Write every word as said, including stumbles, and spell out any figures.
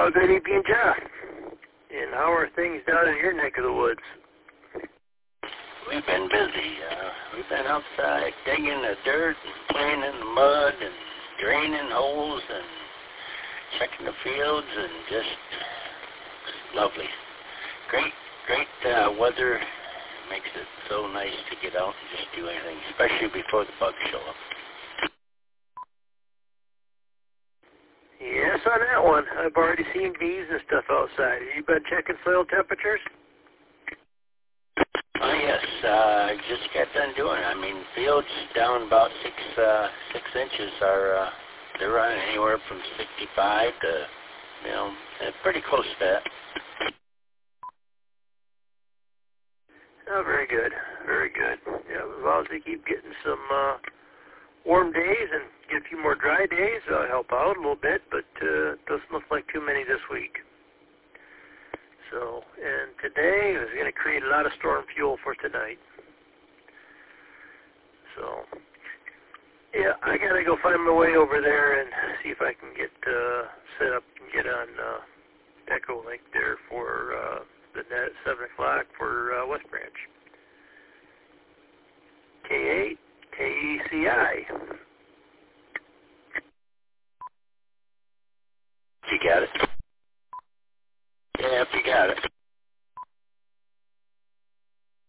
Uh, good evening, Jeff. And how are things down in your neck of the woods? We've been busy. Uh, we've been outside digging the dirt and playing in the mud and draining holes and checking the fields and just lovely. Great, great uh, weather. Makes it so nice to get out and just do anything, especially before the bugs show up. Yes, on that one. I've already seen bees and stuff outside. Have you been checking soil temperatures? Oh, yes. Uh, I just got done doing it. I mean, fields down about six uh, six inches are, uh, they're running anywhere from sixty-five to, you know, pretty close to that. Oh, very good. Very good. Yeah, as long as they keep getting some uh, warm days and get a few more dry days, uh, help out a little bit, but uh, it doesn't look like too many this week. So, and today is going to create a lot of storm fuel for tonight. So, yeah, I got to go find my way over there and see if I can get uh, set up and get on uh, Echo Link there for uh, the net at seven o'clock for uh, West Branch. K eight, K E C I. You got it.